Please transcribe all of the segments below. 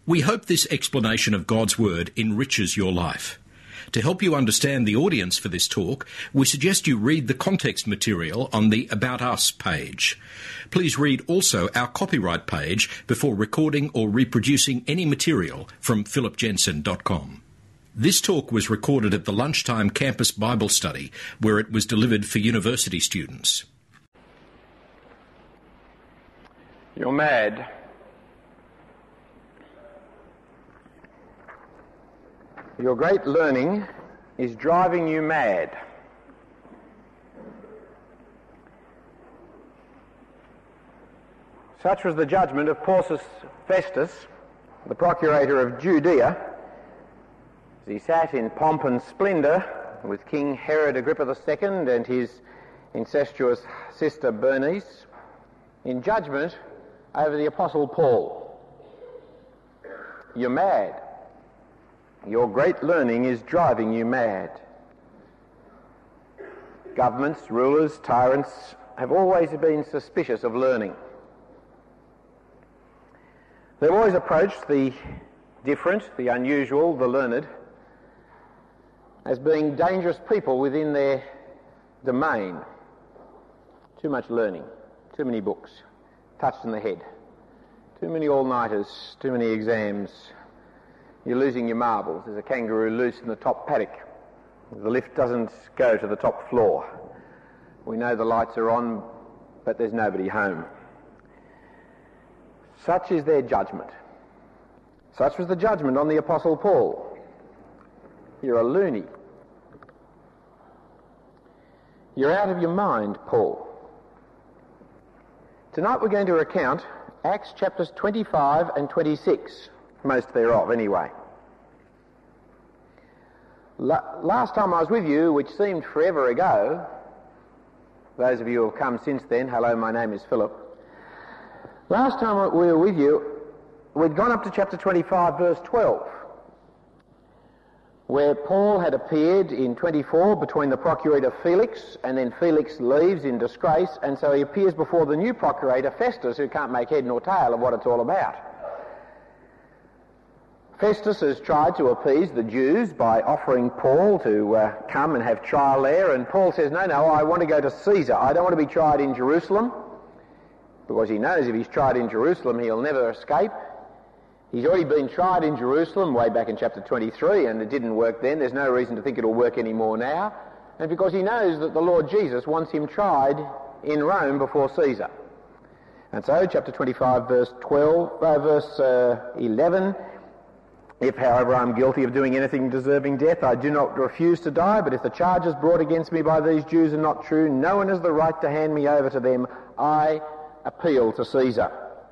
We hope this explanation of God's Word enriches your life. To help you understand the audience for this talk, we suggest you read the context material on the About Us page. Please read also our copyright page before recording or reproducing any material from philipjensen.com. This talk was recorded at the Lunchtime Campus Bible Study, where it was delivered for university students. You're mad. Your great learning is driving you mad. Such was the judgment of Porcius Festus, the procurator of Judea, as he sat in pomp and splendour with King Herod Agrippa II and his incestuous sister Bernice, in judgment over the Apostle Paul. You're mad. Your great learning is driving you mad. Governments, rulers, tyrants have always been suspicious of learning. They've always approached the different, the unusual, the learned, as being dangerous people within their domain. Too much learning, too many books, touched in the head, too many all-nighters, too many exams. You're losing your marbles. There's a kangaroo loose in the top paddock. The lift doesn't go to the top floor. We know the lights are on, but there's nobody home. Such is their judgment. Such was the judgment on the Apostle Paul. You're a loony. You're out of your mind, Paul. Tonight we're going to recount Acts chapters 25 and 26. Most thereof, anyway. Last time I was with you, which seemed forever ago, those of you who have come since then, hello, my name is Philip. Last time we were with you, we'd gone up to chapter 25, verse 12, where Paul had appeared in 24 between the procurator Felix, and then Felix leaves in disgrace, and so he appears before the new procurator Festus, who can't make head nor tail of what it's all about. Festus has tried to appease the Jews by offering Paul to come and have trial there, and Paul says, no, I want to go to Caesar. I don't want to be tried in Jerusalem, because he knows if he's tried in Jerusalem, he'll never escape. He's already been tried in Jerusalem way back in chapter 23, and it didn't work then. There's no reason to think it'll work any more now. And because he knows that the Lord Jesus wants him tried in Rome before Caesar. And so, chapter 25, verse 11, if, however, I am guilty of doing anything deserving death, I do not refuse to die, but if the charges brought against me by these Jews are not true, no one has the right to hand me over to them. I appeal to Caesar.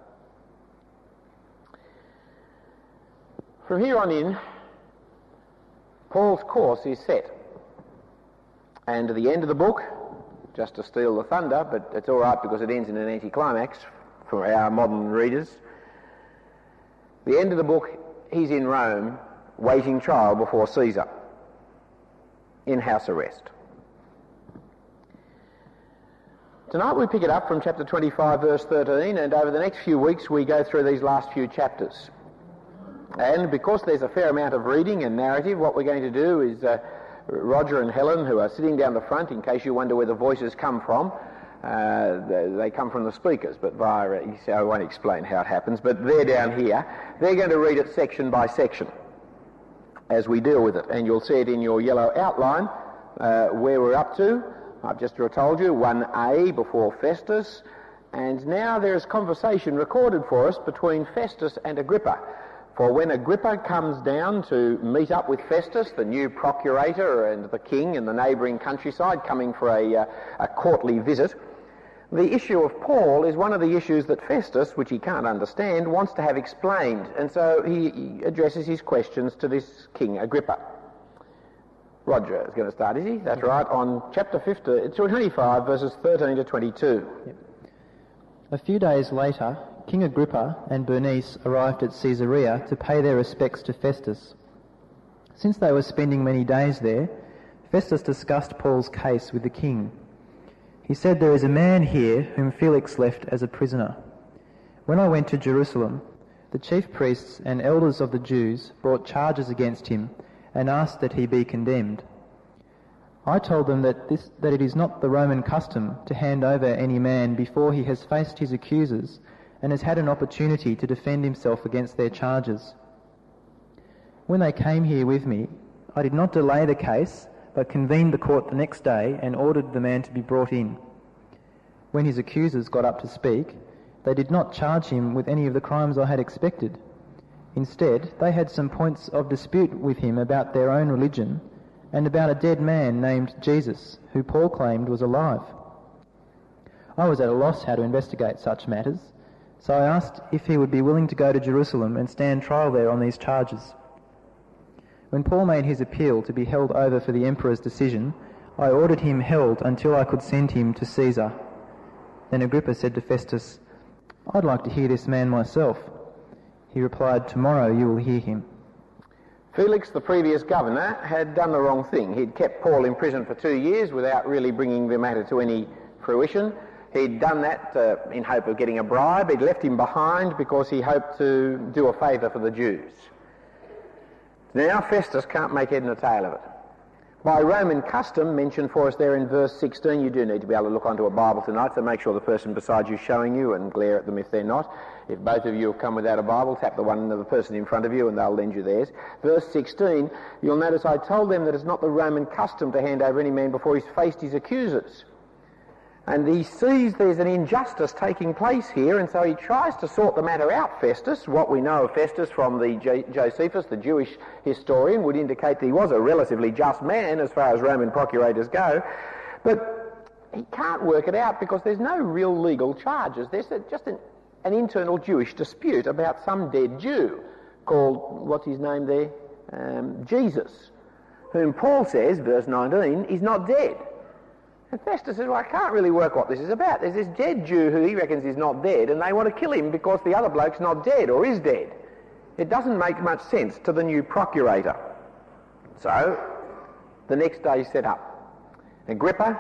From here on in, Paul's course is set. And at the end of the book, just to steal the thunder, but it's all right because it ends in an anticlimax for our modern readers, the end of the book, he's in Rome, waiting trial before Caesar, in house arrest. Tonight we pick it up from chapter 25, verse 13, and over the next few weeks we go through these last few chapters. And because there's a fair amount of reading and narrative, what we're going to do is Roger and Helen, who are sitting down the front, in case you wonder where the voices come from, they come from the speakers, but I won't explain how it happens, but they're down here. They're going to read it section by section as we deal with it, and you'll see it in your yellow outline where we're up to. I've just told you 1A before Festus, and now there is conversation recorded for us between Festus and Agrippa. For when Agrippa comes down to meet up with Festus, the new procurator and the king in the neighbouring countryside, coming for a courtly visit, the issue of Paul is one of the issues that Festus, which he can't understand, wants to have explained. And so he addresses his questions to this King Agrippa. Roger is going to start, is he? That's right, on chapter 25, verses 13 to 22. Yep. A few days later, King Agrippa and Bernice arrived at Caesarea to pay their respects to Festus. Since they were spending many days there, Festus discussed Paul's case with the king. He said, "There is a man here whom Felix left as a prisoner. When I went to Jerusalem, the chief priests and elders of the Jews brought charges against him and asked that he be condemned. I told them that it is not the Roman custom to hand over any man before he has faced his accusers and has had an opportunity to defend himself against their charges. When they came here with me, I did not delay the case, but convened the court the next day and ordered the man to be brought in. When his accusers got up to speak, they did not charge him with any of the crimes I had expected. Instead, they had some points of dispute with him about their own religion and about a dead man named Jesus, who Paul claimed was alive. I was at a loss how to investigate such matters, so I asked if he would be willing to go to Jerusalem and stand trial there on these charges. When Paul made his appeal to be held over for the emperor's decision, I ordered him held until I could send him to Caesar. Then Agrippa said to Festus, "I'd like to hear this man myself." He replied, "Tomorrow you will hear him." Felix, the previous governor, had done the wrong thing. He'd kept Paul in prison for 2 years without really bringing the matter to any fruition. He'd done that in hope of getting a bribe. He'd left him behind because he hoped to do a favour for the Jews. Now Festus can't make head nor tail of it. By Roman custom, mentioned for us there in verse 16, you do need to be able to look onto a Bible tonight, so make sure the person beside you is showing you and glare at them if they're not. If both of you have come without a Bible, tap the one of the person in front of you and they'll lend you theirs. Verse 16, you'll notice I told them that it's not the Roman custom to hand over any man before he's faced his accusers. And he sees there's an injustice taking place here, and so he tries to sort the matter out, Festus. What we know of Festus from the Josephus, the Jewish historian, would indicate that he was a relatively just man as far as Roman procurators go. But he can't work it out because there's no real legal charges. There's just an internal Jewish dispute about some dead Jew called, what's his name there? Jesus, whom Paul says, verse 19, is not dead. And Festus says, well, I can't really work what this is about. There's this dead Jew who he reckons is not dead, and they want to kill him because the other bloke's not dead or is dead. It doesn't make much sense to the new procurator. So, the next day set up. Agrippa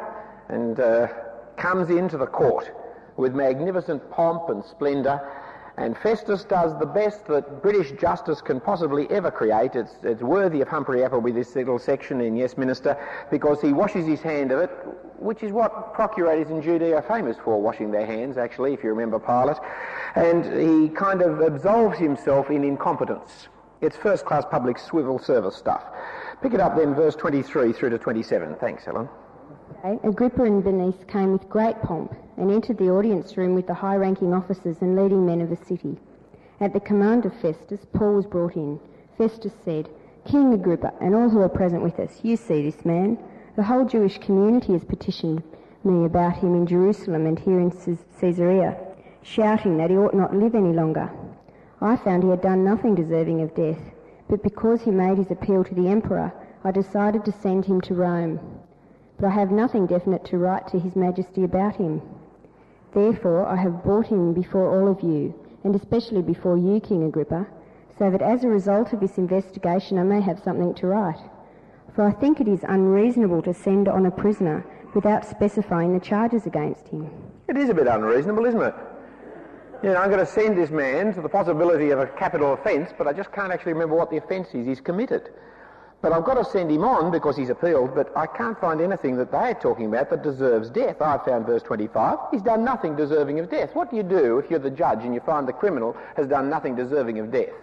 comes into the court with magnificent pomp and splendour, and Festus does the best that British justice can possibly ever create. It's worthy of Humphrey Appleby, this little section in Yes Minister, because he washes his hand of it, which is what procurators in Judea are famous for, washing their hands, actually, if you remember Pilate. And he kind of absolves himself in incompetence. It's first-class public civil service stuff. Pick it up then, verse 23 through to 27. Thanks, Helen. Agrippa and Bernice came with great pomp and entered the audience room with the high-ranking officers and leading men of the city. At the command of Festus, Paul was brought in. Festus said, "King Agrippa and all who are present with us, you see this man. The whole Jewish community has petitioned me about him in Jerusalem and here in Caesarea, shouting that he ought not live any longer. I found he had done nothing deserving of death, but because he made his appeal to the emperor, I decided to send him to Rome. But I have nothing definite to write to His Majesty about him. Therefore I have brought him before all of you, and especially before you, King Agrippa, so that as a result of this investigation I may have something to write. For I think it is unreasonable to send on a prisoner without specifying the charges against him." It is a bit unreasonable, isn't it? You know, I'm going to send this man to the possibility of a capital offence, but I just can't actually remember what the offence is he's committed. But I've got to send him on because he's appealed, but I can't find anything that they're talking about that deserves death. I found verse 25. He's done nothing deserving of death. What do you do if you're the judge and you find the criminal has done nothing deserving of death?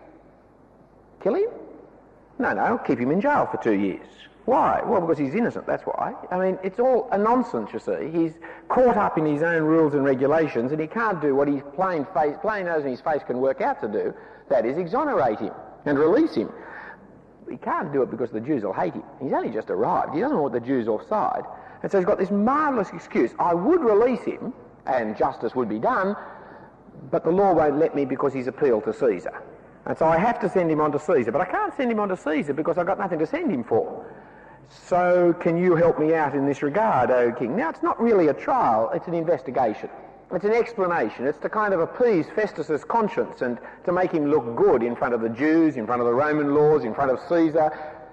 Kill him? No, keep him in jail for 2 years. Why? Well, because he's innocent, that's why. I mean, it's all a nonsense, you see. He's caught up in his own rules and regulations, and he can't do what his plain nose in his face can work out to do. That is, exonerate him and release him. He can't do it because the Jews will hate him. He's only just arrived. He doesn't want the Jews offside. And so he's got this marvellous excuse. I would release him, and justice would be done, but the law won't let me because he's appealed to Caesar. And so I have to send him on to Caesar. But I can't send him on to Caesar because I've got nothing to send him for. So can you help me out in this regard, O King? Now, it's not really a trial. It's an investigation. It's an explanation. It's to kind of appease Festus's conscience and to make him look good in front of the Jews, in front of the Roman laws, in front of Caesar,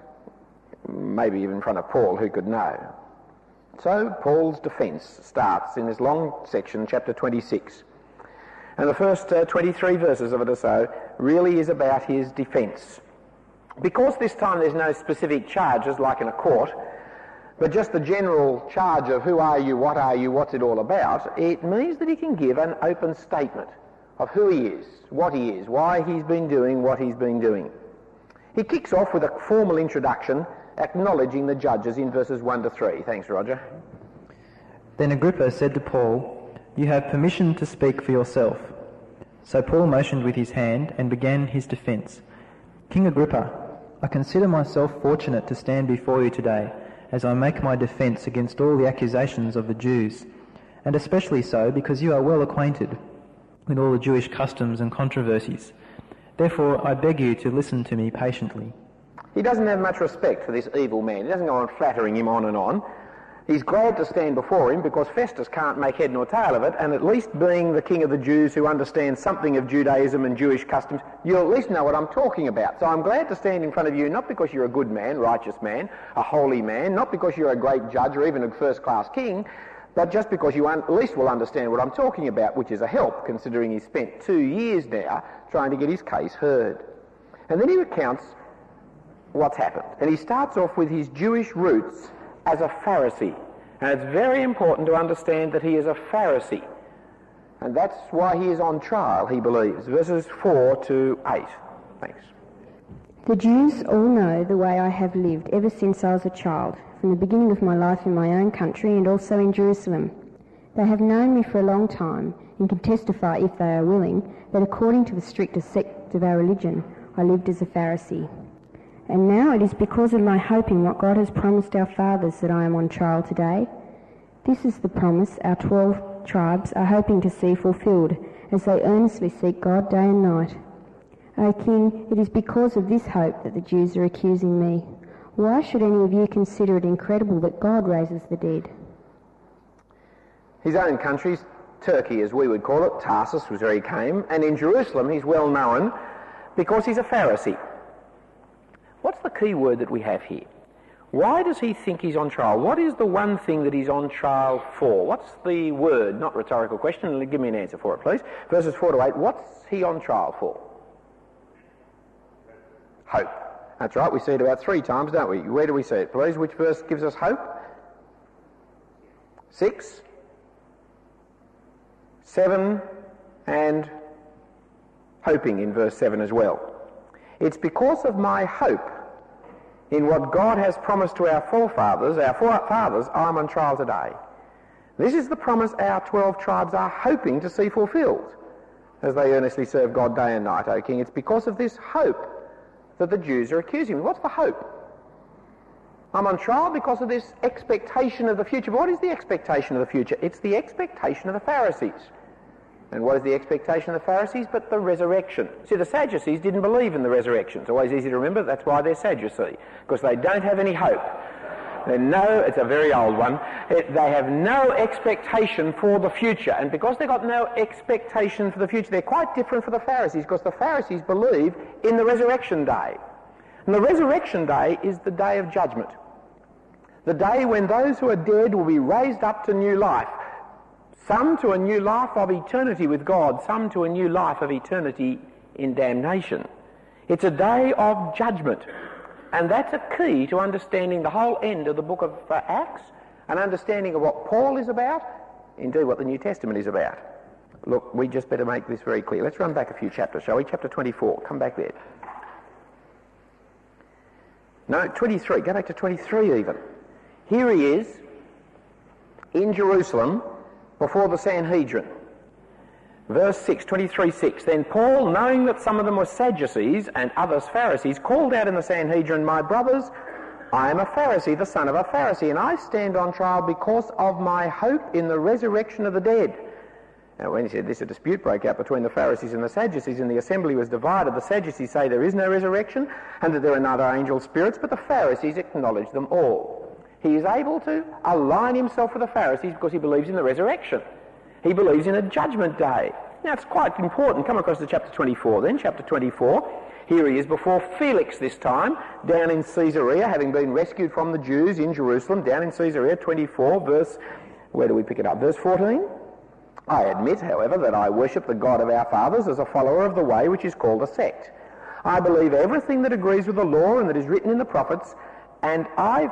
maybe even in front of Paul, who could know. So Paul's defence starts in this long section, chapter 26. And the first 23 verses of it or so really is about his defence. Because this time there's no specific charges like in a court, but just the general charge of who are you, what's it all about, it means that he can give an open statement of who he is, what he is, why he's been doing what he's been doing. He kicks off with a formal introduction acknowledging the judges in verses 1 to 3. Thanks, Roger. Then Agrippa said to Paul, "You have permission to speak for yourself." So Paul motioned with his hand and began his defence. "King Agrippa, I consider myself fortunate to stand before you today as I make my defence against all the accusations of the Jews, and especially so because you are well acquainted with all the Jewish customs and controversies. Therefore I beg you to listen to me patiently." He doesn't have much respect for this evil man. He doesn't go on flattering him on and on. He's glad to stand before him because Festus can't make head nor tail of it, and at least being the king of the Jews who understands something of Judaism and Jewish customs, you'll at least know what I'm talking about. So I'm glad to stand in front of you, not because you're a good man, righteous man, a holy man, not because you're a great judge or even a first-class king, but just because you at least will understand what I'm talking about, which is a help, considering he's spent 2 years now trying to get his case heard. And then he recounts what's happened. And he starts off with his Jewish roots as a Pharisee. And it's very important to understand that he is a Pharisee. And that's why he is on trial, he believes. Verses 4 to 8. Thanks. The Jews all know the way I have lived ever since I was a child, from the beginning of my life in my own country and also in Jerusalem. They have known me for a long time and can testify, if they are willing, that according to the strictest sect of our religion, I lived as a Pharisee. And now it is because of my hope in what God has promised our fathers that I am on trial today. This is the promise our 12 tribes are hoping to see fulfilled as they earnestly seek God day and night. O King, it is because of this hope that the Jews are accusing me. Why should any of you consider it incredible that God raises the dead? His own country, Turkey as we would call it, Tarsus was where he came, and in Jerusalem he's well known because he's a Pharisee. What's the key word that we have here? Why does he think he's on trial? What is the one thing that he's on trial for? What's the word? Not rhetorical question. Give me an answer for it, please. Verses 4 to 8. What's he on trial for? Hope. That's right. We see it about 3 times, don't we? Where do we see it, please? Which verse gives us hope? 6, 7, and hoping in verse 7 as well. It's because of my hope in what God has promised to our forefathers, I'm on trial today. This is the promise our 12 tribes are hoping to see fulfilled as they earnestly serve God day and night, O King. It's because of this hope that the Jews are accusing me. What's the hope? I'm on trial because of this expectation of the future. But what is the expectation of the future? It's the expectation of the Pharisees. And what is the expectation of the Pharisees? But the resurrection. See, the Sadducees didn't believe in the resurrection. It's always easy to remember. That's why they're Sadducee, because they don't have any hope. It's a very old one. They have no expectation for the future. And because they've got no expectation for the future, they're quite different from the Pharisees, because the Pharisees believe in the resurrection day. And the resurrection day is the day of judgment. The day when those who are dead will be raised up to new life. Some to a new life of eternity with God, some to a new life of eternity in damnation. It's a day of judgment. And that's a key to understanding the whole end of the book of Acts, and understanding of what Paul is about, indeed what the New Testament is about. Look, we just better make this very clear. Let's run back a few chapters, shall we? Chapter 24. Come back there. No, 23. Go back to 23 even. Here he is in Jerusalem before the Sanhedrin. Verse 6, 23:6. Then Paul, knowing that some of them were Sadducees and others Pharisees, called out in the Sanhedrin, "My brothers, I am a Pharisee, the son of a Pharisee, and I stand on trial because of my hope in the resurrection of the dead." Now, when he said this, a dispute broke out between the Pharisees and the Sadducees, and the assembly was divided. The Sadducees say there is no resurrection and that there are neither angel spirits, but the Pharisees acknowledge them all. He is able to align himself with the Pharisees because he believes in the resurrection. He believes in a judgment day. Now, it's quite important. Come across to chapter 24 then. Chapter 24. Here he is before Felix this time, down in Caesarea, having been rescued from the Jews in Jerusalem, down in Caesarea, 24, verse, where do we pick it up? Verse 14. I admit, however, that I worship the God of our fathers as a follower of the way which is called a sect. I believe everything that agrees with the law and that is written in the prophets, and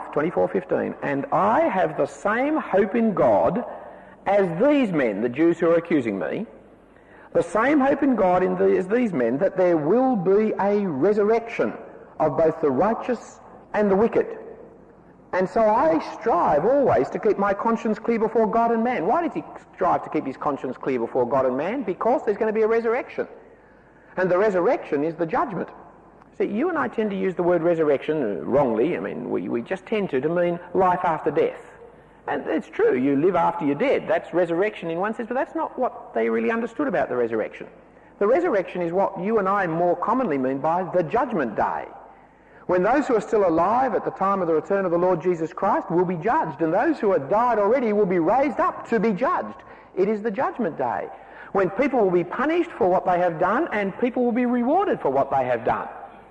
24:15, and I have the same hope in God as these men, the Jews who are accusing me, the same hope in God as these men, that there will be a resurrection of both the righteous and the wicked. And so I strive always to keep my conscience clear before God and man. Why does he strive to keep his conscience clear before God and man? Because there's going to be a resurrection. And the resurrection is the judgment. See, you and I tend to use the word resurrection wrongly. I mean, we just tend to mean life after death. And it's true, you live after you're dead. That's resurrection in one sense, but that's not what they really understood about the resurrection. The resurrection is what you and I more commonly mean by the judgment day, when those who are still alive at the time of the return of the Lord Jesus Christ will be judged, and those who have died already will be raised up to be judged. It is the judgment day, when people will be punished for what they have done and people will be rewarded for what they have done.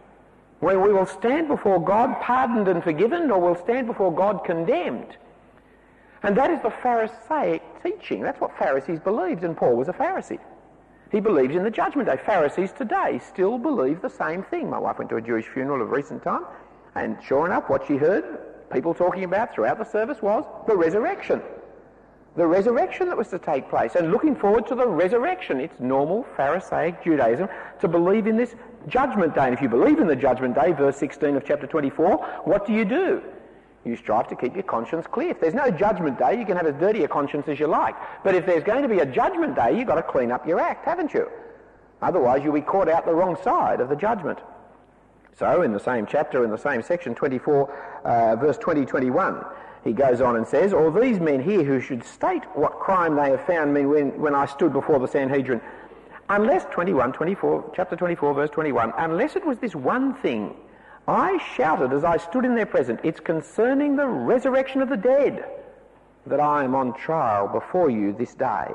When we will stand before God pardoned and forgiven, or we'll stand before God condemned. And that is the Pharisaic teaching. That's what Pharisees believed, and Paul was a Pharisee. He believes in the judgment day. Pharisees today still believe the same thing. My wife went to a Jewish funeral of recent time, and sure enough, what she heard people talking about throughout the service was the resurrection. The resurrection that was to take place, and looking forward to the resurrection. It's normal Pharisaic Judaism to believe in this judgment day. And if you believe in the judgment day, verse 16 of chapter 24, what do? You strive to keep your conscience clear. If there's no judgment day, you can have as dirty a conscience as you like. But if there's going to be a judgment day, you've got to clean up your act, haven't you? Otherwise, you'll be caught out the wrong side of the judgment. So, in the same chapter, in the same section, 24, verse 20-21, he goes on and says, "All these men here who should state what crime they have found me when I stood before the Sanhedrin, unless," chapter 24, verse 21, "unless it was this one thing, I shouted as I stood in their presence, it's concerning the resurrection of the dead that I am on trial before you this day."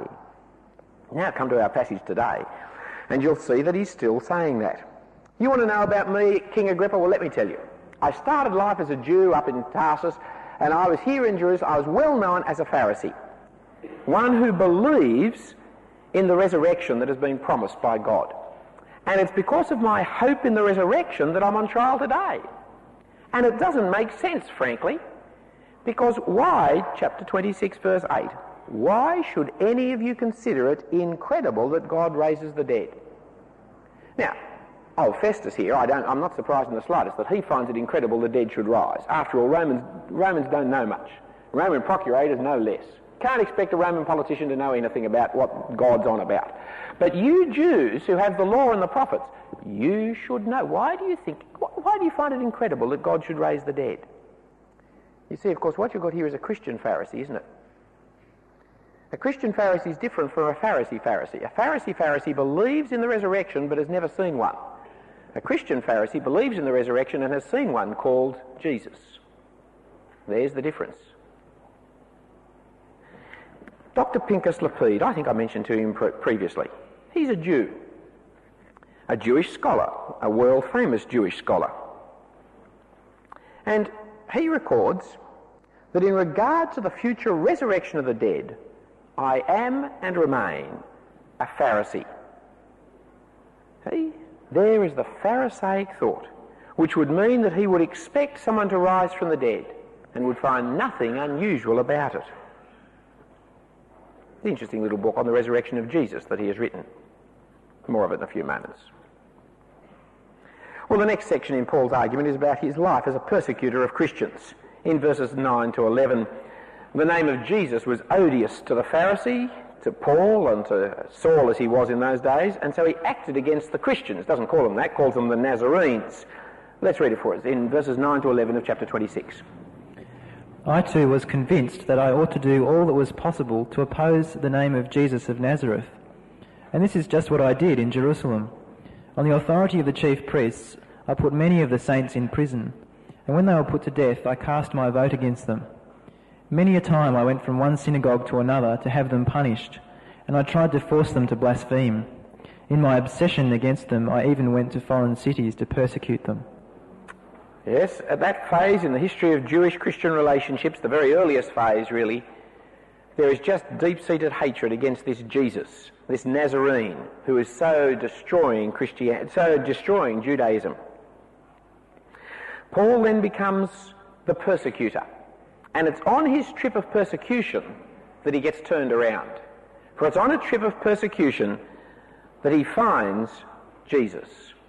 Now come to our passage today, and you'll see that he's still saying that. You want to know about me, King Agrippa? Well, let me tell you. I started life as a Jew up in Tarsus, and I was here in Jerusalem. I was well known as a Pharisee, one who believes in the resurrection that has been promised by God. And it's because of my hope in the resurrection that I'm on trial today. And it doesn't make sense, frankly, because why, chapter 26, verse 8, why should any of you consider it incredible that God raises the dead? Now, Festus here, I'm not surprised in the slightest that he finds it incredible the dead should rise. After all, Romans don't know much. Roman procurators know less. Can't expect a Roman politician to know anything about what God's on about. But you Jews who have the law and the prophets, you should know. Why do you find it incredible that God should raise the dead? You see, of course, what you've got here is a Christian Pharisee, isn't it? A Christian Pharisee is different from a Pharisee. A Pharisee believes in the resurrection but has never seen one. A Christian Pharisee believes in the resurrection and has seen one called Jesus. There's the difference. Dr. Pinchas Lapide, I think I mentioned to him previously. He's a Jew, a Jewish scholar, a world-famous Jewish scholar. And he records that in regard to the future resurrection of the dead, I am and remain a Pharisee. See? There is the Pharisaic thought, which would mean that he would expect someone to rise from the dead and would find nothing unusual about it. It's an interesting little book on the resurrection of Jesus that he has written. More of it in a few moments. Well, the next section in Paul's argument is about his life as a persecutor of Christians. In verses 9 to 11, the name of Jesus was odious to the Pharisee, to Paul and to Saul as he was in those days, and so he acted against the Christians. Doesn't call them that, calls them the Nazarenes. Let's read it for us in verses 9 to 11 of chapter 26. I too was convinced that I ought to do all that was possible to oppose the name of Jesus of Nazareth. And this is just what I did in Jerusalem. On the authority of the chief priests, I put many of the saints in prison, and when they were put to death, I cast my vote against them. Many a time I went from one synagogue to another to have them punished, and I tried to force them to blaspheme. In my obsession against them, I even went to foreign cities to persecute them. Yes, at that phase in the history of Jewish-Christian relationships, the very earliest phase really, There is just deep-seated hatred against this Jesus, this Nazarene, who is so destroying Christianity, so destroying Judaism. Paul then becomes the persecutor, and it's on his trip of persecution that he gets turned around. For it's on a trip of persecution that he finds Jesus,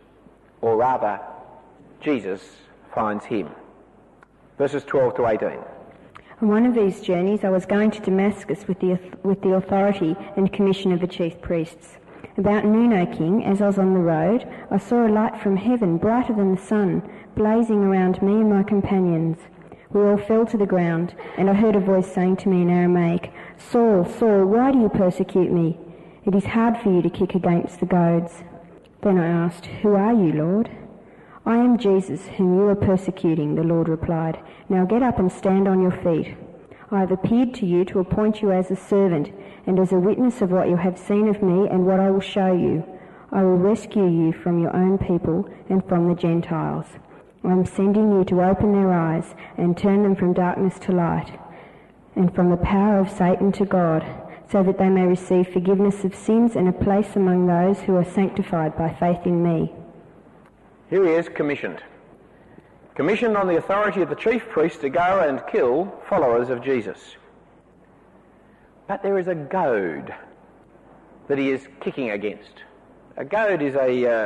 or rather, Jesus finds him. Verses 12 to 18. On one of these journeys I was going to Damascus with the authority and commission of the chief priests. About noon, O king, as I was on the road, I saw a light from heaven, brighter than the sun, blazing around me and my companions. We all fell to the ground, and I heard a voice saying to me in Aramaic, Saul, Saul, why do you persecute me? It is hard for you to kick against the goads. Then I asked, Who are you, Lord? I am Jesus, whom you are persecuting, the Lord replied. Now get up and stand on your feet. I have appeared to you to appoint you as a servant and as a witness of what you have seen of me and what I will show you. I will rescue you from your own people and from the Gentiles. I am sending you to open their eyes and turn them from darkness to light and from the power of Satan to God, so that they may receive forgiveness of sins and a place among those who are sanctified by faith in me. Here he is, commissioned. Commissioned on the authority of the chief priest to go and kill followers of Jesus. But there is a goad that he is kicking against. A goad is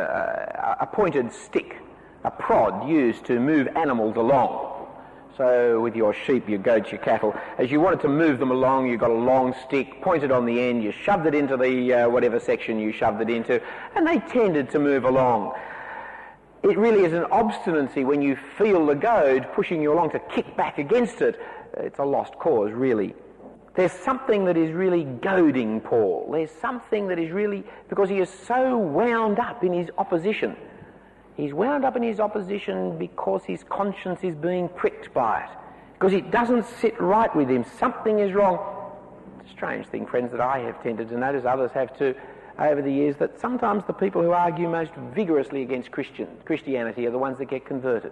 a pointed stick, a prod used to move animals along. So with your sheep, your goats, your cattle, as you wanted to move them along, you've got a long stick pointed on the end, you shoved it into the whatever section you shoved it into, and they tended to move along. It really is an obstinacy when you feel the goad pushing you along to kick back against it. It's a lost cause, really. There's something that is really goading Paul. There's something that is really, because he is so wound up in his opposition. He's wound up in his opposition because his conscience is being pricked by it. Because it doesn't sit right with him. Something is wrong. It's a strange thing, friends, that I have tended to notice, others have too, over the years, that sometimes the people who argue most vigorously against Christianity are the ones that get converted.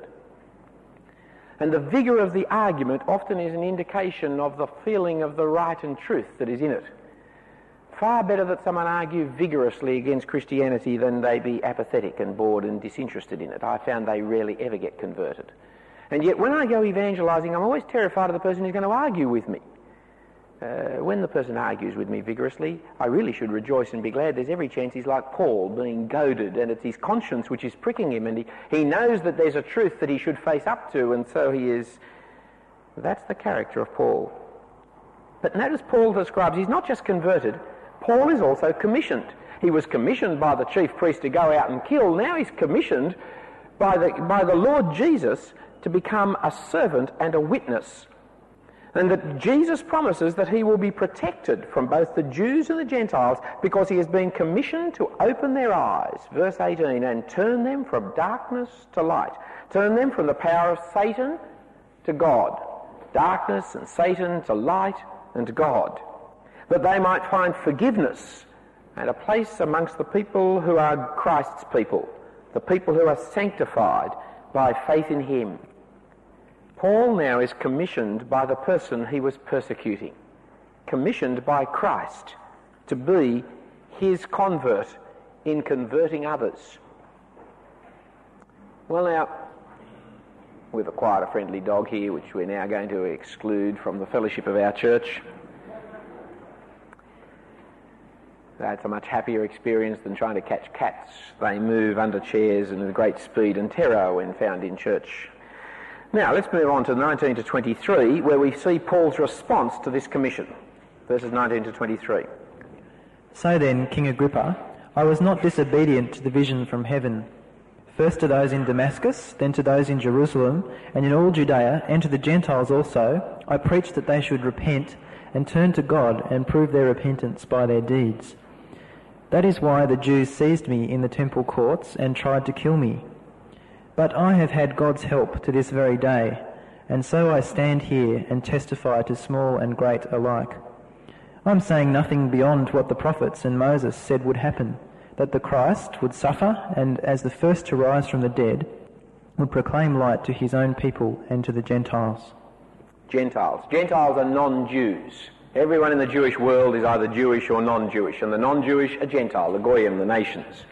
And the vigour of the argument often is an indication of the feeling of the right and truth that is in it. Far better that someone argue vigorously against Christianity than they be apathetic and bored and disinterested in it. I found they rarely ever get converted. And yet when I go evangelising, I'm always terrified of the person who's going to argue with me. When the person argues with me vigorously, I really should rejoice and be glad. There's every chance he's like Paul, being goaded, and it's his conscience which is pricking him, and he knows that there's a truth that he should face up to, and so he is. That's the character of Paul. But notice Paul describes, he's not just converted, Paul is also commissioned. He was commissioned by the chief priest to go out and kill. Now he's commissioned by the Lord Jesus to become a servant and a witness. And that Jesus promises that he will be protected from both the Jews and the Gentiles because he has been commissioned to open their eyes, verse 18, and turn them from darkness to light. Turn them from the power of Satan to God. Darkness and Satan to light and to God. That they might find forgiveness and a place amongst the people who are Christ's people, the people who are sanctified by faith in him. Paul now is commissioned by the person he was persecuting, commissioned by Christ to be his convert in converting others. Well, now, we've acquired a friendly dog here, which we're now going to exclude from the fellowship of our church. That's a much happier experience than trying to catch cats. They move under chairs and with great speed and terror when found in church. Now, let's move on to 19 to 23, where we see Paul's response to this commission. Verses 19 to 23. So then, King Agrippa, I was not disobedient to the vision from heaven. First to those in Damascus, then to those in Jerusalem, and in all Judea, and to the Gentiles also, I preached that they should repent and turn to God and prove their repentance by their deeds. That is why the Jews seized me in the temple courts and tried to kill me. But I have had God's help to this very day, and so I stand here and testify to small and great alike. I'm saying nothing beyond what the prophets and Moses said would happen, that the Christ would suffer and, as the first to rise from the dead, would proclaim light to his own people and to the Gentiles. Gentiles. Gentiles are non-Jews. Everyone in the Jewish world is either Jewish or non-Jewish, and the non-Jewish are Gentile, the Goyim, the nations.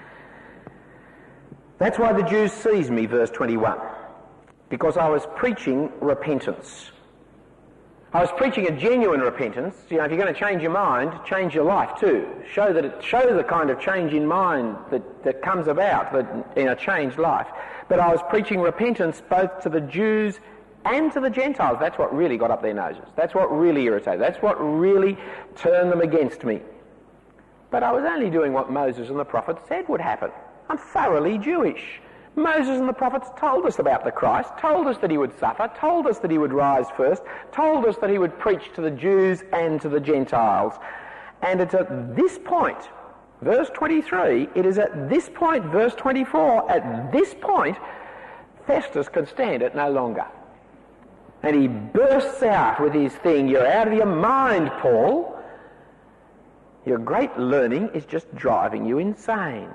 That's why the Jews seized me, verse 21, because I was preaching repentance. I was preaching a genuine repentance. If you're going to change your mind, change your life too. Show the kind of change in mind that comes about in a changed life. But I was preaching repentance both to the Jews and to the Gentiles. That's what really got up their noses. That's what really irritated. That's what really turned them against me. But I was only doing what Moses and the prophets said would happen. I'm thoroughly Jewish. Moses and the prophets told us about the Christ, told us that he would suffer, told us that he would rise first, told us that he would preach to the Jews and to the Gentiles. And it's at this point, verse 23, it is at this point, verse 24, at this point, Festus can stand it no longer. And he bursts out with his thing, "You're out of your mind, Paul. Your great learning is just driving you insane."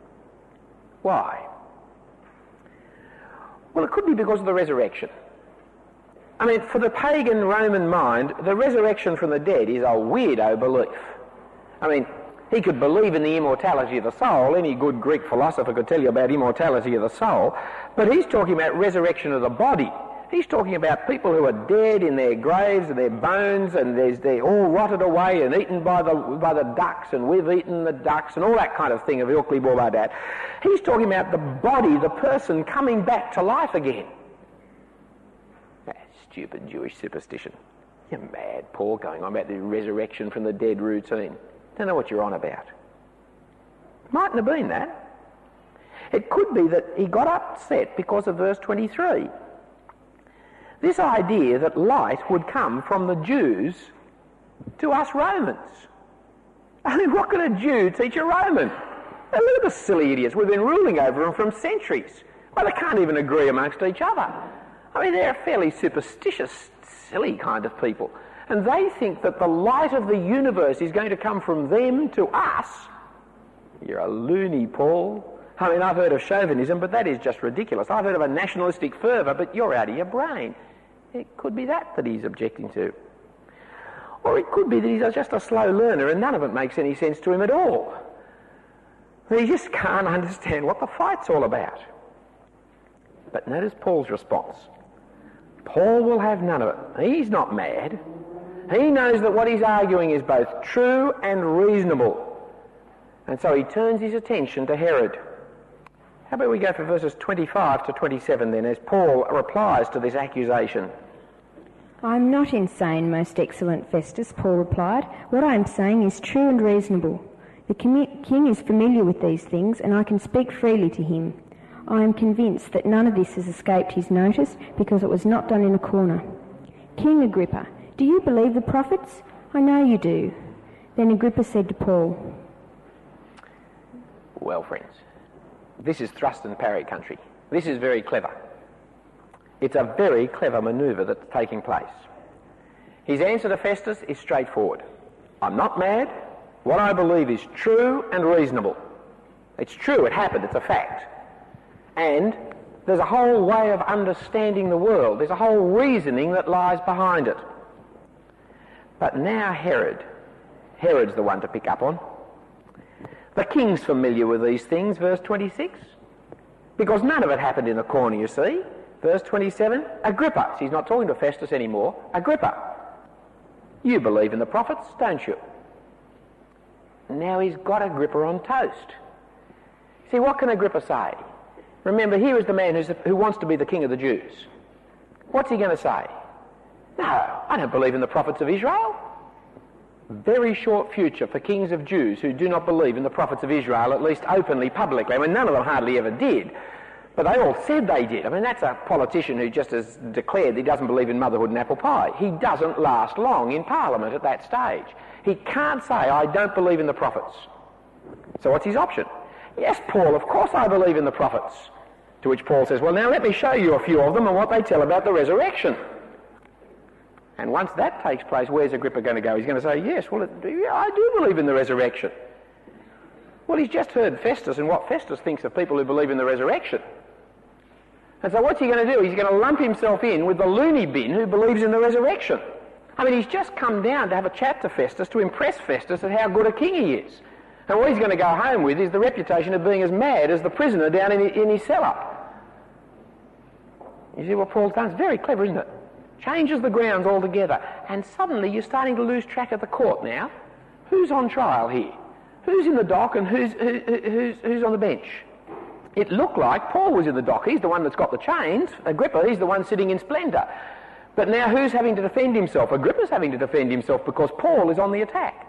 Why? Well, it could be because of the resurrection. I mean, for the pagan Roman mind, the resurrection from the dead is a weirdo belief. I mean, he could believe in the immortality of the soul. Any good Greek philosopher could tell you about immortality of the soul. But he's talking about resurrection of the body. He's talking about people who are dead in their graves and their bones, and they're all rotted away and eaten by the ducks, and we've eaten the ducks, and all that kind of thing of Ilkley Borbadat. He's talking about the body, the person coming back to life again. That stupid Jewish superstition. You're mad, Paul, going on about the resurrection from the dead routine. Don't know what you're on about. Mightn't have been that. It could be that he got upset because of verse 23. This idea that light would come from the Jews to us Romans. I mean, what can a Jew teach a Roman? They're little silly idiots. We've been ruling over them from centuries. Well, they can't even agree amongst each other. I mean, they're a fairly superstitious, silly kind of people. And they think that the light of the universe is going to come from them to us. You're a loony, Paul. I mean, I've heard of chauvinism, but that is just ridiculous. I've heard of a nationalistic fervour, but you're out of your brain. It could be that he's objecting to. Or it could be that he's just a slow learner and none of it makes any sense to him at all. He just can't understand what the fight's all about. But notice Paul's response. Paul will have none of it. He's not mad. He knows that what he's arguing is both true and reasonable. And so he turns his attention to Herod. How about we go for verses 25 to 27 then, as Paul replies to this accusation. "I'm not insane, most excellent Festus," Paul replied. "What I am saying is true and reasonable. The king is familiar with these things, and I can speak freely to him. I am convinced that none of this has escaped his notice, because it was not done in a corner. King Agrippa, do you believe the prophets? I know you do." Then Agrippa said to Paul, "Well, friends, this is thrust and parry country. This is very clever. It's a very clever manoeuvre that's taking place." His answer to Festus is straightforward. "I'm not mad. What I believe is true and reasonable. It's true, it happened, it's a fact. And there's a whole way of understanding the world. There's a whole reasoning that lies behind it. But now Herod's the one to pick up on. The king's familiar with these things, verse 26, because none of it happened in the corner, you see. Verse 27, Agrippa, he's not talking to Festus anymore, Agrippa, you believe in the prophets, don't you? Now he's got Agrippa on toast. See, what can Agrippa say? Remember, here is the man who wants to be the king of the Jews. What's he going to say? No, I don't believe in the prophets of Israel. Very short future for kings of Jews who do not believe in the prophets of Israel, at least openly, publicly. I mean, none of them hardly ever did, but they all said they did. I mean, that's a politician who just has declared he doesn't believe in motherhood and apple pie. He doesn't last long in Parliament at that stage. He can't say, I don't believe in the prophets. So what's his option? Yes, Paul, of course I believe in the prophets. To which Paul says, well, now let me show you a few of them and what they tell about the resurrection. And once that takes place, where's Agrippa going to go? He's going to say, yes, well, I do believe in the resurrection. Well, he's just heard Festus and what Festus thinks of people who believe in the resurrection. And so what's he going to do? He's going to lump himself in with the loony bin who believes in the resurrection. I mean, he's just come down to have a chat to Festus, to impress Festus at how good a king he is. And what he's going to go home with is the reputation of being as mad as the prisoner down in his cellar. You see what Paul's done? It's very clever, isn't it? Changes the grounds altogether. And suddenly you're starting to lose track of the court now. Who's on trial here? Who's in the dock and who's on the bench? It looked like Paul was in the dock. He's the one that's got the chains. Agrippa, he's the one sitting in splendour. But now who's having to defend himself? Agrippa's having to defend himself because Paul is on the attack.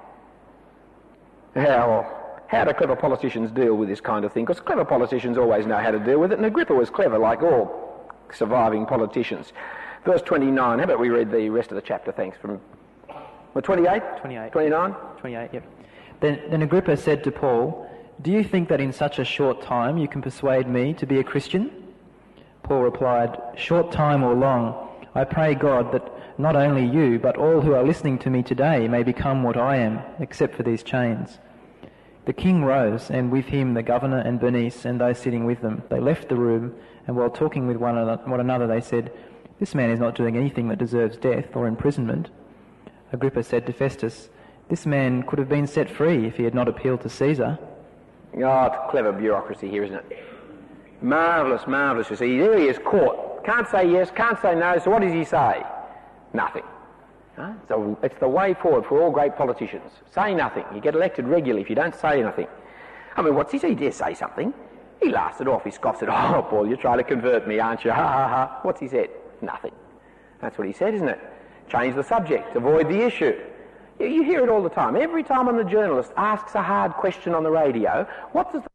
How do clever politicians deal with this kind of thing? Because clever politicians always know how to deal with it, and Agrippa was clever, like all surviving politicians. Verse 29, how about we read the rest of the chapter, thanks, from 28? 28. 29? 28, yep. Then Agrippa said to Paul, "Do you think that in such a short time you can persuade me to be a Christian?" Paul replied, "Short time or long, I pray God that not only you, but all who are listening to me today may become what I am, except for these chains." The king rose, and with him the governor and Bernice and those sitting with them. They left the room, and while talking with one another they said, "This man is not doing anything that deserves death or imprisonment." Agrippa said to Festus, "This man could have been set free if he had not appealed to Caesar." Oh, it's clever bureaucracy here, isn't it? Marvellous, marvellous. You see, there he is caught. Can't say yes, can't say no, so what does he say? Nothing. Huh? So it's the way forward for all great politicians. Say nothing. You get elected regularly if you don't say anything. I mean, what's he say? He dare say something. He laughs it off. He scoffs it. "Oh, Paul, you're trying to convert me, aren't you? Ha, ha, ha." What's he said? Nothing. That's what he said, isn't it? Change the subject. Avoid the issue. You hear it all the time. Every time when the journalist asks a hard question on the radio, what does the...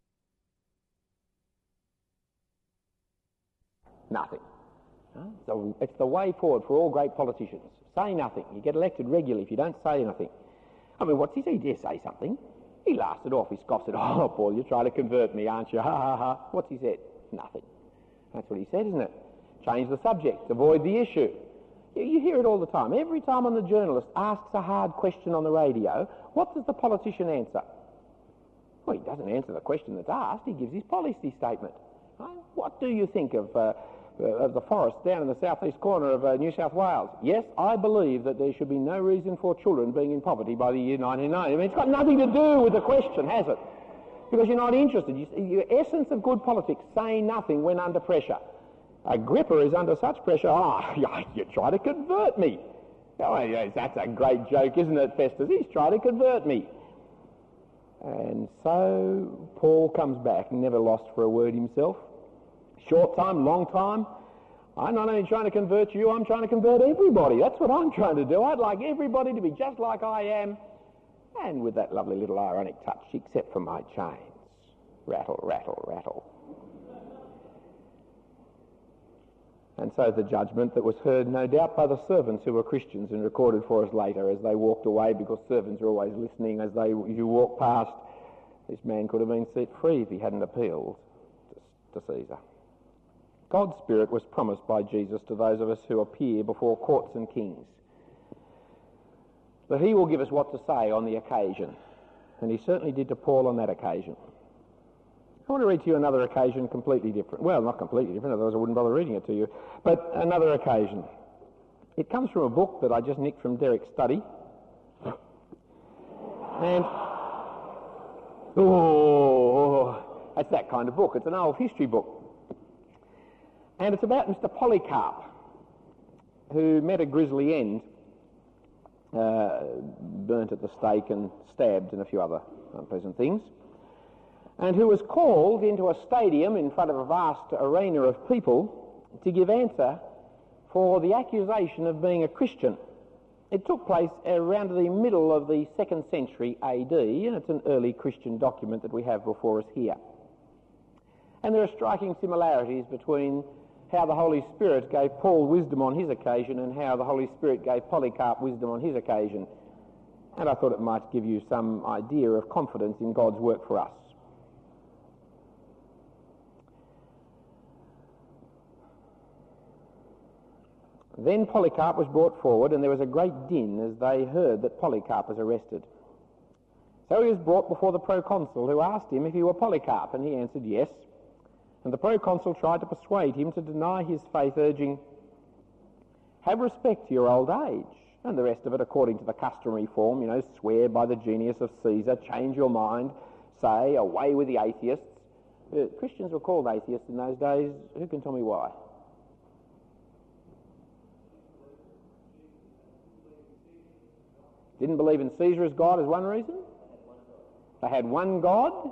Nothing. So it's the way forward for all great politicians. Say nothing. You get elected regularly if you don't say anything. I mean, what's he say? He dare say something. He laughs it off. He scoffs it. "Oh, Paul, you're trying to convert me, aren't you? Ha, ha, ha." What's he said? Nothing. That's what he said, isn't it? Change the subject. Avoid the issue. You hear it all the time. Every time when the journalist asks a hard question on the radio, what does the politician answer? Well, he doesn't answer the question that's asked. He gives his policy statement. Right? What do you think of the forest down in the southeast corner of New South Wales? Yes, I believe that there should be no reason for children being in poverty by the year 1990. I mean, it's got nothing to do with the question, has it? Because you're not interested. Your essence of good politics, say nothing when under pressure. Agrippa is under such pressure. You try to convert me. Oh, yes, that's a great joke, isn't it, Festus? He's trying to convert me. And so Paul comes back, never lost for a word himself. Short time, long time. I'm not only trying to convert you, I'm trying to convert everybody. That's what I'm trying to do. I'd like everybody to be just like I am. And with that lovely little ironic touch, except for my chains. Rattle, rattle, rattle. And so the judgment that was heard, no doubt, by the servants who were Christians and recorded for us later as they walked away, because servants are always listening as you walk past. This man could have been set free if he hadn't appealed to Caesar. God's Spirit was promised by Jesus to those of us who appear before courts and kings, that he will give us what to say on the occasion. And he certainly did to Paul on that occasion. I want to read to you another occasion completely different. Well, not completely different, otherwise I wouldn't bother reading it to you. But another occasion. It comes from a book that I just nicked from Derek's study. And, that's that kind of book. It's an old history book. And it's about Mr. Polycarp, who met a grisly end, burnt at the stake and stabbed and a few other unpleasant things, and who was called into a stadium in front of a vast arena of people to give answer for the accusation of being a Christian. It took place around the middle of the 2nd century AD, and it's an early Christian document that we have before us here. And there are striking similarities between how the Holy Spirit gave Paul wisdom on his occasion and how the Holy Spirit gave Polycarp wisdom on his occasion. And I thought it might give you some idea of confidence in God's work for us. Then Polycarp was brought forward, and there was a great din as they heard that Polycarp was arrested. So he was brought before the proconsul, who asked him if he were Polycarp, and he answered yes. And the proconsul tried to persuade him to deny his faith, urging, "Have respect to your old age, And the rest of it according to the customary form, swear by the genius of Caesar, change your mind, say, away with the atheists. Christians were called atheists in those days. Who can tell me why? Didn't believe in Caesar as God is one reason. They had one God.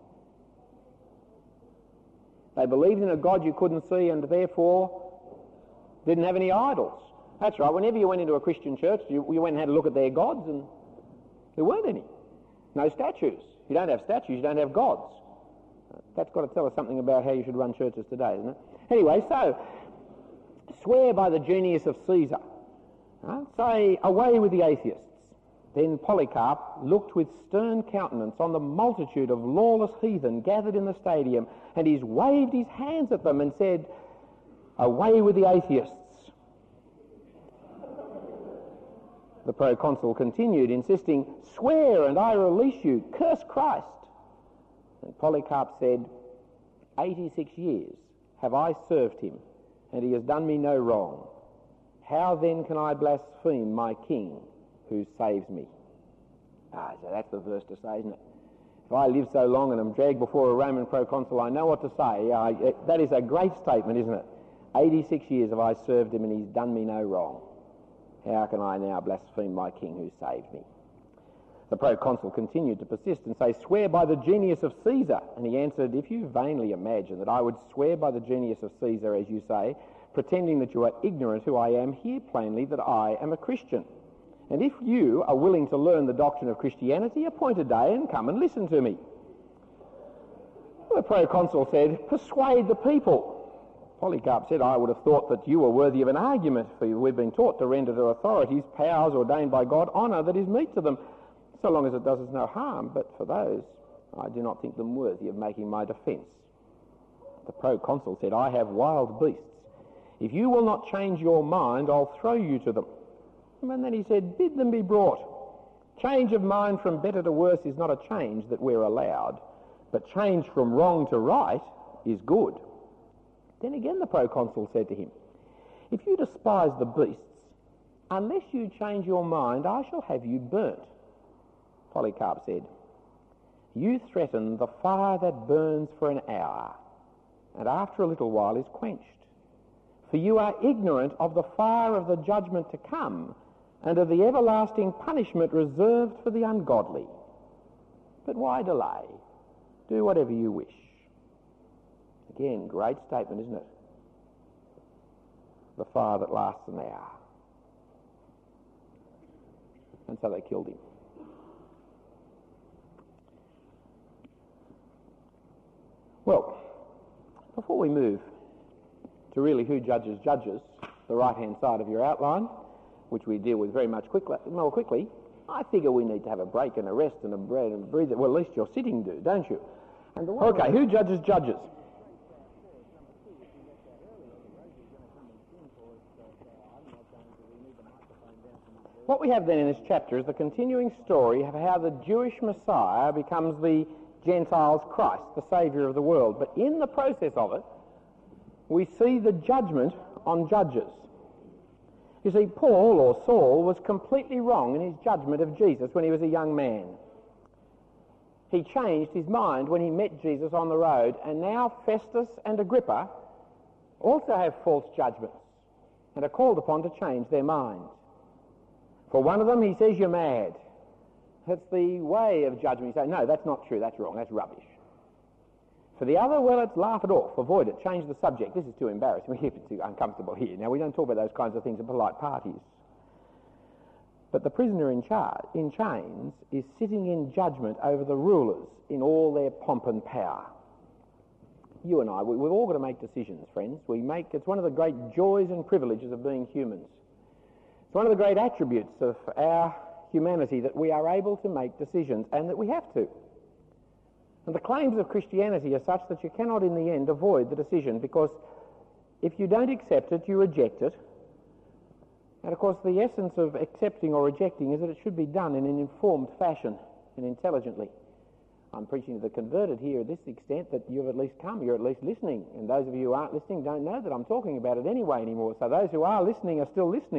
They believed in a God you couldn't see and therefore didn't have any idols. That's right. Whenever you went into a Christian church, you went and had a look at their gods, and there weren't any. No statues. If you don't have statues, you don't have gods. That's got to tell us something about how you should run churches today, isn't it? Anyway, so, swear by the genius of Caesar. Say, away with the atheists. Then Polycarp looked with stern countenance on the multitude of lawless heathen gathered in the stadium, and he waved his hands at them and said, away with the atheists. The proconsul continued, insisting, swear and I release you, curse Christ. And Polycarp said, 86 years have I served him, and he has done me no wrong. How then can I blaspheme my king who saves me? So that's the verse to say, isn't it? If I live so long and am dragged before a Roman proconsul, I know what to say. That is a great statement, isn't it? 86 years have I served him, and he's done me no wrong. How can I now blaspheme my king who saved me? The proconsul continued to persist and say, swear by the genius of Caesar. And he answered, if you vainly imagine that I would swear by the genius of Caesar, as you say, pretending that you are ignorant who I am, hear plainly that I am a Christian. And if you are willing to learn the doctrine of Christianity, appoint a day and come and listen to me. The proconsul said, persuade the people. Polycarp said, I would have thought that you were worthy of an argument, for we've been taught to render to authorities powers ordained by God honour that is meet to them, so long as it does us no harm, but for those I do not think them worthy of making my defence. The proconsul said, I have wild beasts. If you will not change your mind, I'll throw you to them. And then he said, bid them be brought. Change of mind from better to worse is not a change that we're allowed, but change from wrong to right is good. Then again the proconsul said to him, if you despise the beasts, unless you change your mind, I shall have you burnt. Polycarp said, you threaten the fire that burns for an hour, and after a little while is quenched. For you are ignorant of the fire of the judgment to come, and of the everlasting punishment reserved for the ungodly. But why delay? Do whatever you wish. Again, great statement, isn't it? The fire that lasts an hour. And so they killed him. Well, before we move to really who judges judges, the right-hand side of your outline, which we deal with very much more quickly, I figure we need to have a break and a rest and a breather. Well, at least your sitting do, don't you? Okay, who judges judges? What we have then in this chapter is the continuing story of how the Jewish Messiah becomes the Gentiles' Christ, the Saviour of the world. But in the process of it, we see the judgment on judges. You see, Paul, or Saul, was completely wrong in his judgment of Jesus when he was a young man. He changed his mind when he met Jesus on the road, and now Festus and Agrippa also have false judgments and are called upon to change their minds. For one of them, he says, you're mad. That's the way of judgment. You say, no, that's not true, that's wrong, that's rubbish. For the other, well, it's laugh it off, avoid it, change the subject. This is too embarrassing, we keep it too uncomfortable here. Now, we don't talk about those kinds of things at polite parties. But the prisoner in chains is sitting in judgment over the rulers in all their pomp and power. You and I, we've all got to make decisions, friends. It's one of the great joys and privileges of being humans. It's one of the great attributes of our humanity that we are able to make decisions, and that we have to. And the claims of Christianity are such that you cannot in the end avoid the decision, because if you don't accept it, you reject it. And of course the essence of accepting or rejecting is that it should be done in an informed fashion and intelligently. I'm preaching to the converted here to this extent that you've at least come, you're at least listening, and those of you who aren't listening don't know that I'm talking about it anyway anymore. So those who are listening are still listening,